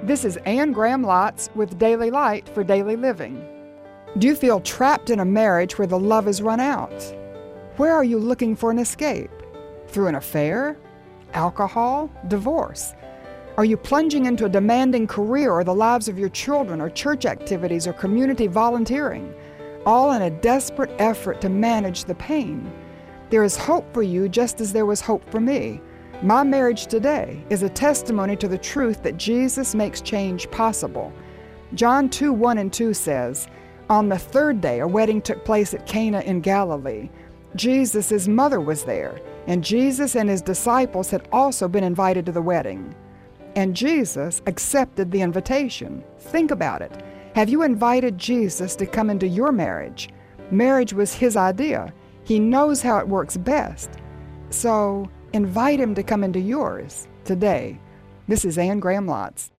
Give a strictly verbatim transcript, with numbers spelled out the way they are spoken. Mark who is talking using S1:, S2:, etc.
S1: This is Anne Graham Lotz with Daily Light for Daily Living. Do you feel trapped in a marriage where the love has run out? Where are you looking for an escape? Through an affair? Alcohol? Divorce? Are you plunging into a demanding career or the lives of your children or church activities or community volunteering, all in a desperate effort to manage the pain? There is hope for you just as there was hope for me. My marriage today is a testimony to the truth that Jesus makes change possible. John two, one and two says, "On the third day, a wedding took place at Cana in Galilee. Jesus' mother was there, and Jesus and his disciples had also been invited to the wedding. And Jesus accepted the invitation." Think about it. Have you invited Jesus to come into your marriage? Marriage was his idea. He knows how it works best. So, invite him to come into yours today. This is Anne Graham Lotz.